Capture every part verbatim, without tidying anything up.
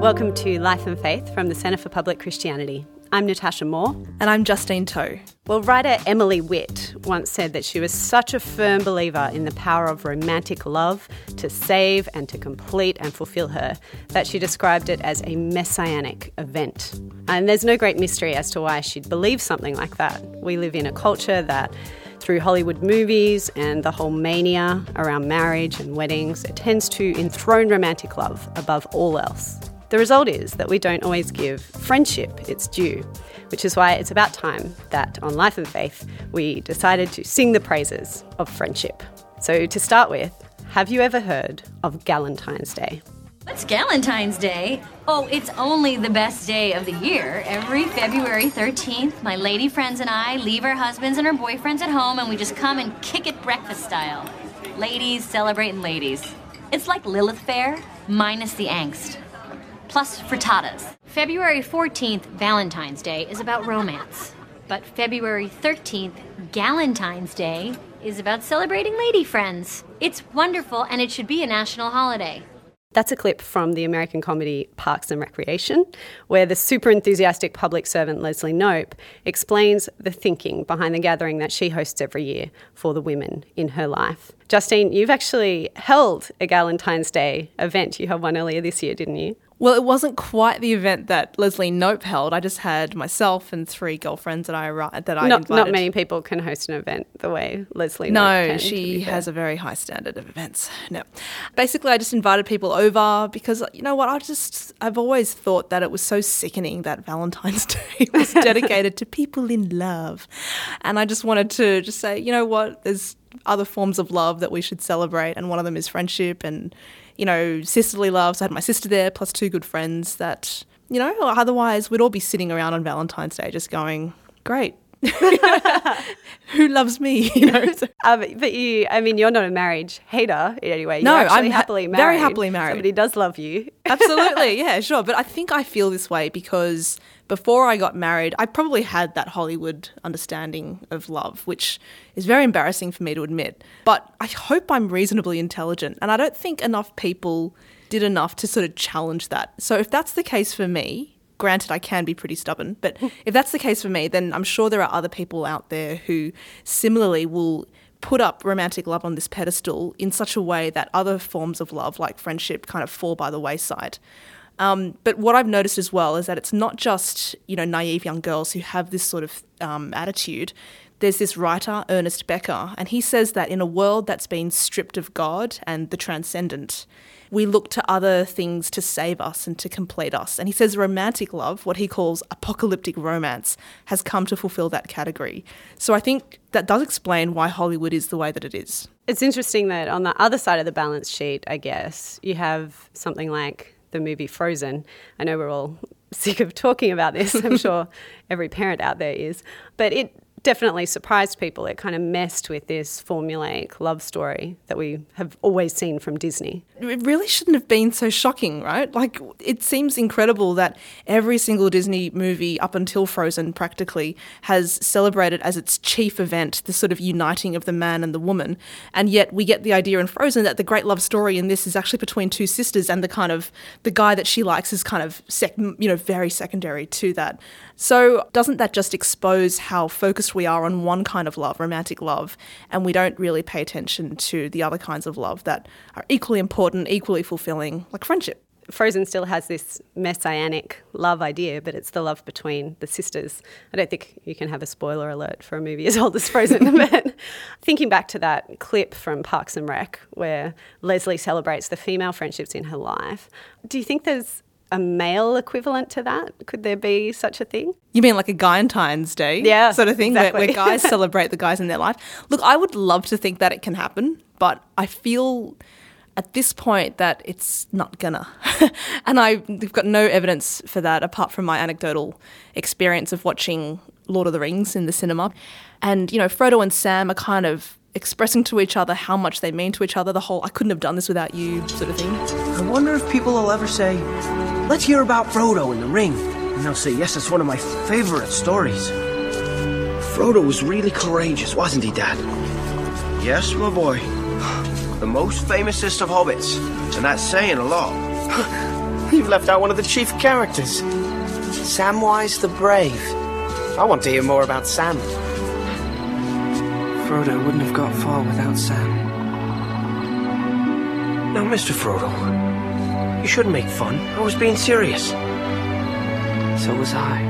Welcome to Life and Faith from the Centre for Public Christianity. I'm Natasha Moore. And I'm Justine To. Well, writer Emily Witt once said that she was such a firm believer in the power of romantic love to save and to complete and fulfill her that she described it as a messianic event. And there's no great mystery as to why she'd believe something like that. We live in a culture that, through Hollywood movies and the whole mania around marriage and weddings, it tends to enthrone romantic love above all else. The result is that we don't always give friendship its due, which is why it's about time that on Life and Faith we decided to sing the praises of friendship. So to start with, have you ever heard of Galentine's Day? What's Galentine's Day? Oh, it's only the best day of the year. Every February thirteenth, my lady friends and I leave our husbands and our boyfriends at home and we just come and kick it breakfast style. Ladies celebrating ladies. It's like Lilith Fair, minus the angst. Plus frittatas. February fourteenth, Valentine's Day, is about romance. But February thirteenth, Galentine's Day, is about celebrating lady friends. It's wonderful and it should be a national holiday. That's a clip from the American comedy Parks and Recreation, where the super enthusiastic public servant Leslie Knope explains the thinking behind the gathering that she hosts every year for the women in her life. Justine, you've actually held a Galentine's Day event. You held one earlier this year, didn't you? Well, it wasn't quite the event that Leslie Knope held. I just had myself and three girlfriends that I that I not, invited. Not many people can host an event the way Leslie no, Knope can. No, she has a very high standard of events. No. Basically, I just invited people over because, you know what, I just, I've always thought that it was so sickening that Valentine's Day was dedicated to people in love. And I just wanted to just say, you know what, there's other forms of love that we should celebrate, and one of them is friendship and, you know, sisterly love. So I had my sister there plus two good friends that, you know, otherwise we'd all be sitting around on Valentine's Day just going, great. Who loves me? You know. So. Um, but you, I mean, you're not a marriage hater in any way. You're no, actually I'm ha- happily married. Very happily married. Somebody does love you. Absolutely, yeah, sure. But I think I feel this way because before I got married, I probably had that Hollywood understanding of love, which is very embarrassing for me to admit. But I hope I'm reasonably intelligent, and I don't think enough people did enough to sort of challenge that. So if that's the case for me, granted, I can be pretty stubborn, but if that's the case for me, then I'm sure there are other people out there who similarly will put up romantic love on this pedestal in such a way that other forms of love, like friendship, kind of fall by the wayside. Um, but what I've noticed as well is that it's not just, you know, naive young girls who have this sort of um, attitude. There's this writer, Ernest Becker, and he says that in a world that's been stripped of God and the transcendent, we look to other things to save us and to complete us. And he says romantic love, what he calls apocalyptic romance, has come to fulfill that category. So I think that does explain why Hollywood is the way that it is. It's interesting that on the other side of the balance sheet, I guess, you have something like the movie Frozen. I know we're all sick of talking about this. I'm sure every parent out there is. But it definitely surprised people. It kind of messed with this formulaic love story that we have always seen from Disney. It really shouldn't have been so shocking, right? Like, it seems incredible that every single Disney movie up until Frozen practically has celebrated as its chief event the sort of uniting of the man and the woman. And yet we get the idea in Frozen that the great love story in this is actually between two sisters, and the kind of, the guy that she likes is kind of, sec- you know, very secondary to that. So doesn't that just expose how focused we are on one kind of love, romantic love, and we don't really pay attention to the other kinds of love that are equally important, equally fulfilling, like friendship? Frozen still has this messianic love idea, but it's the love between the sisters. I don't think you can have a spoiler alert for a movie as old as Frozen. But thinking back to that clip from Parks and Rec where Leslie celebrates the female friendships in her life, do you think there's a male equivalent to that? Could there be such a thing? You mean like a Galentine's Day yeah, sort of thing, exactly. where, where guys celebrate the guys in their life? Look, I would love to think that it can happen, but I feel at this point that it's not gonna. And I've got no evidence for that apart from my anecdotal experience of watching Lord of the Rings in the cinema. And, you know, Frodo and Sam are kind of expressing to each other how much they mean to each other, the whole I couldn't have done this without you sort of thing. I wonder if people will ever say, let's hear about Frodo and the Ring. And they'll say, yes, it's one of my favourite stories. Frodo was really courageous, wasn't he, Dad? Yes, my boy. The most famousest of hobbits. And that's saying a lot. You've left out one of the chief characters. Samwise the Brave. I want to hear more about Sam. Frodo wouldn't have got far without Sam. Now, Mister Frodo, you shouldn't make fun. I was being serious. So was I.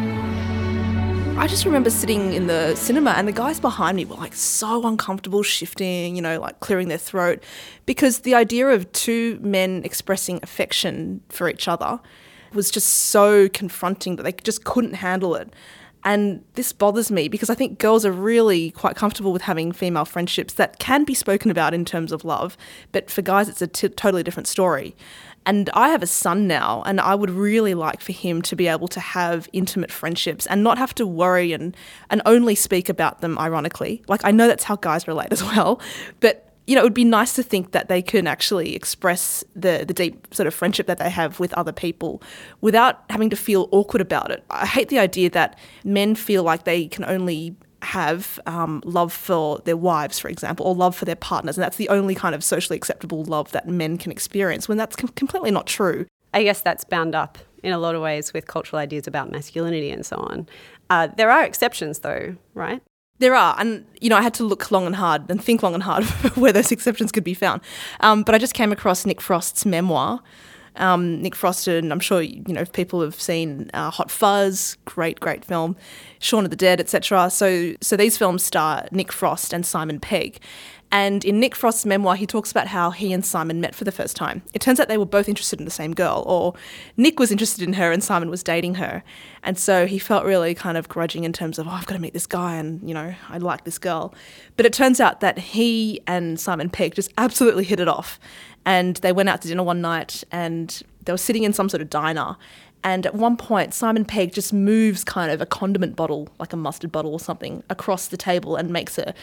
I just remember sitting in the cinema and the guys behind me were like so uncomfortable, shifting, you know, like clearing their throat, because the idea of two men expressing affection for each other was just so confronting that they just couldn't handle it. And this bothers me because I think girls are really quite comfortable with having female friendships that can be spoken about in terms of love, but for guys it's a t- totally different story. And I have a son now, and I would really like for him to be able to have intimate friendships and not have to worry and, and only speak about them ironically. Like, I know that's how guys relate as well, but, you know, it would be nice to think that they can actually express the, the deep sort of friendship that they have with other people without having to feel awkward about it. I hate the idea that men feel like they can only have um, love for their wives, for example, or love for their partners, and that's the only kind of socially acceptable love that men can experience, when that's com- completely not true. I guess that's bound up in a lot of ways with cultural ideas about masculinity and so on. Uh, there are exceptions though, right? There are, and, you know, I had to look long and hard and think long and hard where those exceptions could be found. Um, but I just came across Nick Frost's memoir. Um, Nick Frost, and I'm sure, you know, if people have seen uh, Hot Fuzz, great, great film, Shaun of the Dead, et cetera. So, so these films star Nick Frost and Simon Pegg. And in Nick Frost's memoir, he talks about how he and Simon met for the first time. It turns out they were both interested in the same girl, or Nick was interested in her and Simon was dating her. And so he felt really kind of grudging in terms of, oh, I've got to meet this guy and, you know, I like this girl. But it turns out that he and Simon Pegg just absolutely hit it off. And they went out to dinner one night and they were sitting in some sort of diner. And at one point, Simon Pegg just moves kind of a condiment bottle, like a mustard bottle or something, across the table and makes a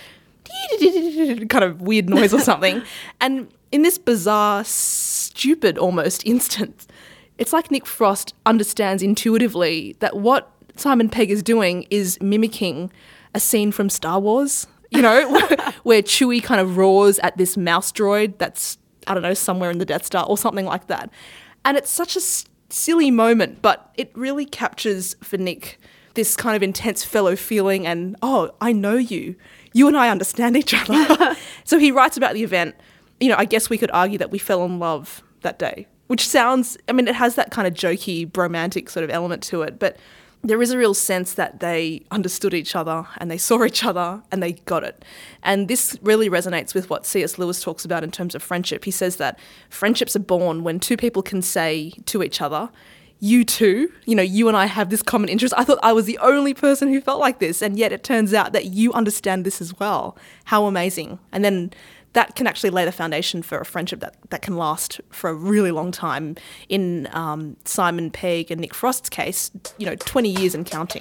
kind of weird noise or something. And in this bizarre, stupid almost instance, it's like Nick Frost understands intuitively that what Simon Pegg is doing is mimicking a scene from Star Wars, you know, where Chewie kind of roars at this mouse droid that's, I don't know, somewhere in the Death Star or something like that. And it's such a s- silly moment, but it really captures for Nick this kind of intense fellow feeling and, oh, I know you. You and I understand each other. So he writes about the event. You know, I guess we could argue that we fell in love that day, which sounds, I mean, it has that kind of jokey, romantic sort of element to it, but there is a real sense that they understood each other and they saw each other and they got it. And this really resonates with what C S Lewis talks about in terms of friendship. He says that friendships are born when two people can say to each other, you too, you know, you and I have this common interest. I thought I was the only person who felt like this, and yet it turns out that you understand this as well. How amazing. And then that can actually lay the foundation for a friendship that, that can last for a really long time. In um, Simon Pegg and Nick Frost's case, you know, twenty years and counting.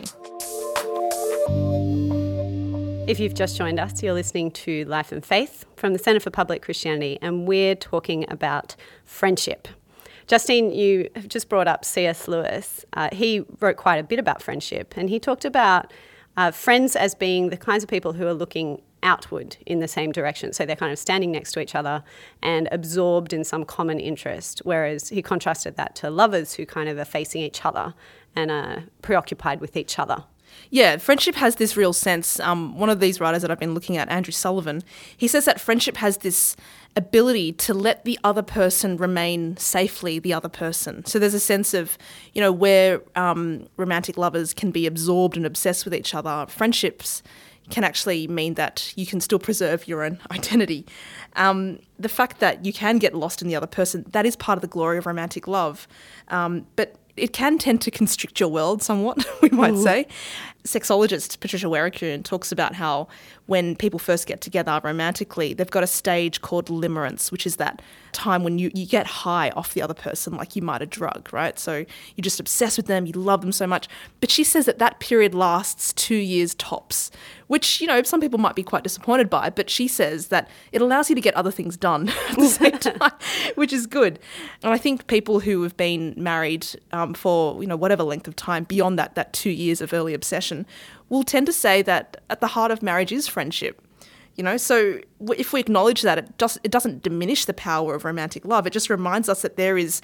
If you've just joined us, you're listening to Life and Faith from the Centre for Public Christianity, and we're talking about friendship. Justine, you have just brought up C S Lewis. Uh, he wrote quite a bit about friendship, and he talked about uh, friends as being the kinds of people who are looking outward in the same direction. So they're kind of standing next to each other and absorbed in some common interest, whereas he contrasted that to lovers who kind of are facing each other and are preoccupied with each other. Yeah, friendship has this real sense. Um, one of these writers that I've been looking at, Andrew Sullivan, he says that friendship has this ability to let the other person remain safely the other person. So there's a sense of, you know, where um, romantic lovers can be absorbed and obsessed with each other, friendships can actually mean that you can still preserve your own identity. Um, the fact that you can get lost in the other person, that is part of the glory of romantic love. Um, but it can tend to constrict your world somewhat, we might Ooh. say. Sexologist Patricia Werricoon talks about how when people first get together romantically, they've got a stage called limerence, which is that time when you, you get high off the other person like you might a drug, right? So you're just obsessed with them, you love them so much. But she says that that period lasts two years tops, which, you know, some people might be quite disappointed by, but she says that it allows you to get other things done at the same time, which is good. And I think people who have been married um, for, you know, whatever length of time beyond that, that two years of early obsession will tend to say that at the heart of marriage is friendship. You know, so if we acknowledge that, it just it doesn't diminish the power of romantic love. It just reminds us that there is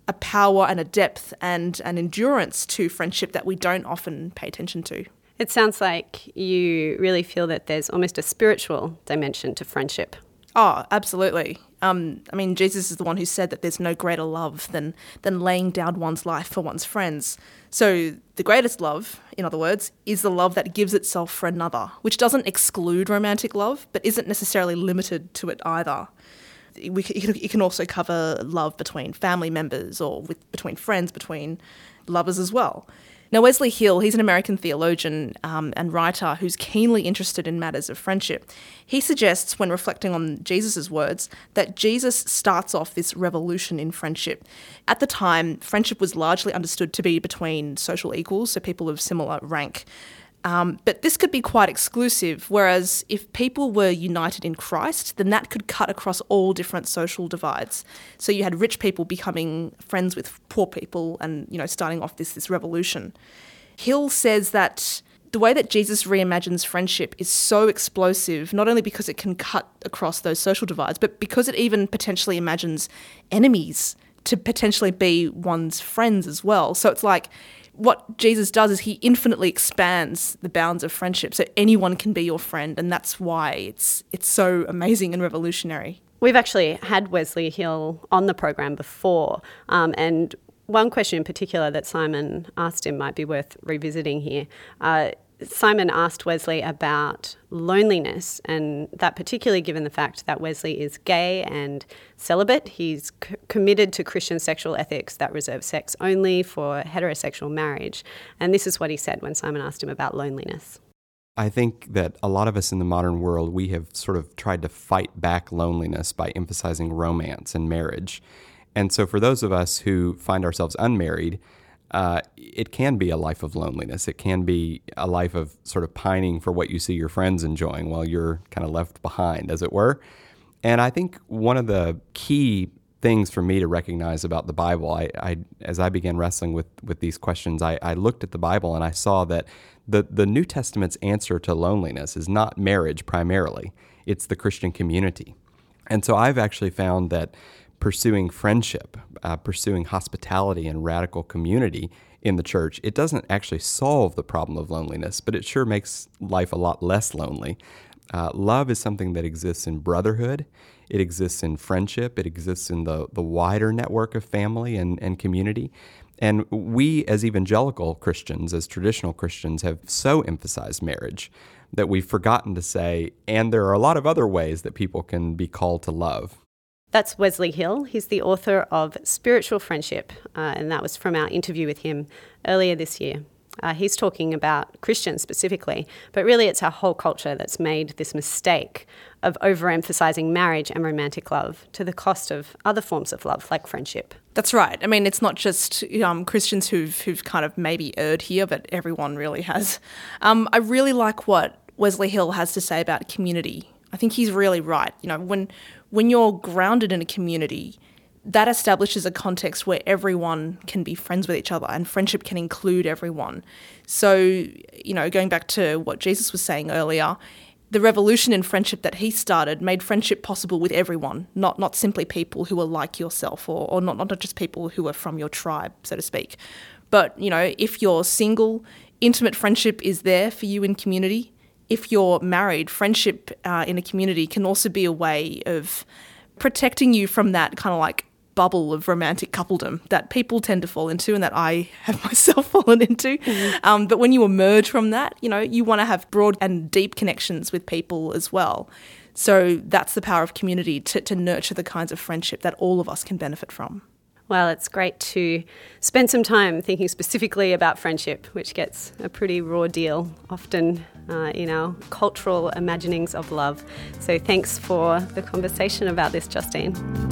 a power and a depth and an endurance to friendship that we don't often pay attention to. It sounds like you really feel that there's almost a spiritual dimension to friendship. Oh, absolutely. Um, I mean, Jesus is the one who said that there's no greater love than than laying down one's life for one's friends. So the greatest love, in other words, is the love that gives itself for another, which doesn't exclude romantic love, but isn't necessarily limited to it either. We, it can also cover love between family members or with between friends, between lovers as well. Now, Wesley Hill, he's an American theologian um, and writer who's keenly interested in matters of friendship. He suggests, when reflecting on Jesus' words, that Jesus starts off this revolution in friendship. At the time, friendship was largely understood to be between social equals, so people of similar rank. Um, but this could be quite exclusive, whereas if people were united in Christ, then that could cut across all different social divides. So you had rich people becoming friends with poor people and, you know, starting off this, this revolution. Hill says that the way that Jesus reimagines friendship is so explosive, not only because it can cut across those social divides, but because it even potentially imagines enemies to potentially be one's friends as well. So it's like, what Jesus does is he infinitely expands the bounds of friendship, so anyone can be your friend, and that's why it's it's so amazing and revolutionary. We've actually had Wesley Hill on the program before, um, and one question in particular that Simon asked him might be worth revisiting here. Uh, Simon asked Wesley about loneliness, and that particularly given the fact that Wesley is gay and celibate. He's c- committed to Christian sexual ethics that reserve sex only for heterosexual marriage. And this is what he said when Simon asked him about loneliness. I think that a lot of us in the modern world, we have sort of tried to fight back loneliness by emphasizing romance and marriage. And so for those of us who find ourselves unmarried, Uh, it can be a life of loneliness. It can be a life of sort of pining for what you see your friends enjoying while you're kind of left behind, as it were. And I think one of the key things for me to recognize about the Bible, I, I as I began wrestling with, with these questions, I, I looked at the Bible and I saw that the, the New Testament's answer to loneliness is not marriage primarily. It's the Christian community. And so I've actually found that pursuing friendship, uh, pursuing hospitality and radical community in the church, it doesn't actually solve the problem of loneliness, but it sure makes life a lot less lonely. Uh, love is something that exists in brotherhood. It exists in friendship. It exists in the, the wider network of family and, and community. And we, as evangelical Christians, as traditional Christians, have so emphasized marriage that we've forgotten to say, and there are a lot of other ways that people can be called to love. That's Wesley Hill. He's the author of Spiritual Friendship, uh, and that was from our interview with him earlier this year. Uh, he's talking about Christians specifically, but really it's our whole culture that's made this mistake of overemphasizing marriage and romantic love to the cost of other forms of love, like friendship. That's right. I mean, it's not just um, Christians who've who've kind of maybe erred here, but everyone really has. Um, I really like what Wesley Hill has to say about community. I think he's really right. You know, when when you're grounded in a community, that establishes a context where everyone can be friends with each other and friendship can include everyone. So, you know, going back to what Jesus was saying earlier, the revolution in friendship that he started made friendship possible with everyone, not not simply people who are like yourself or, or not, not just people who are from your tribe, so to speak. But, you know, if you're single, intimate friendship is there for you in community. If you're married, friendship uh, in a community can also be a way of protecting you from that kind of like bubble of romantic coupledom that people tend to fall into and that I have myself fallen into. Mm-hmm. Um, but when you emerge from that, you know, you want to have broad and deep connections with people as well. So that's the power of community to, to nurture the kinds of friendship that all of us can benefit from. Well, it's great to spend some time thinking specifically about friendship, which gets a pretty raw deal often uh, in our cultural imaginings of love. So thanks for the conversation about this, Justine.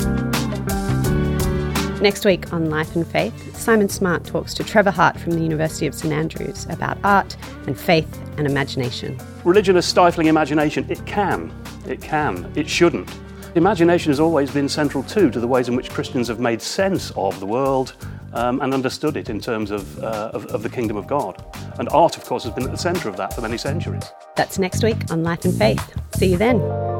Next week on Life and Faith, Simon Smart talks to Trevor Hart from the University of St Andrews about art and faith and imagination. Religion is stifling imagination. It can. It can. It shouldn't. Imagination has always been central too to the ways in which Christians have made sense of the world um, and understood it in terms of, uh, of, of the kingdom of God. And art, of course, has been at the centre of that for many centuries. That's next week on Life and Faith. See you then.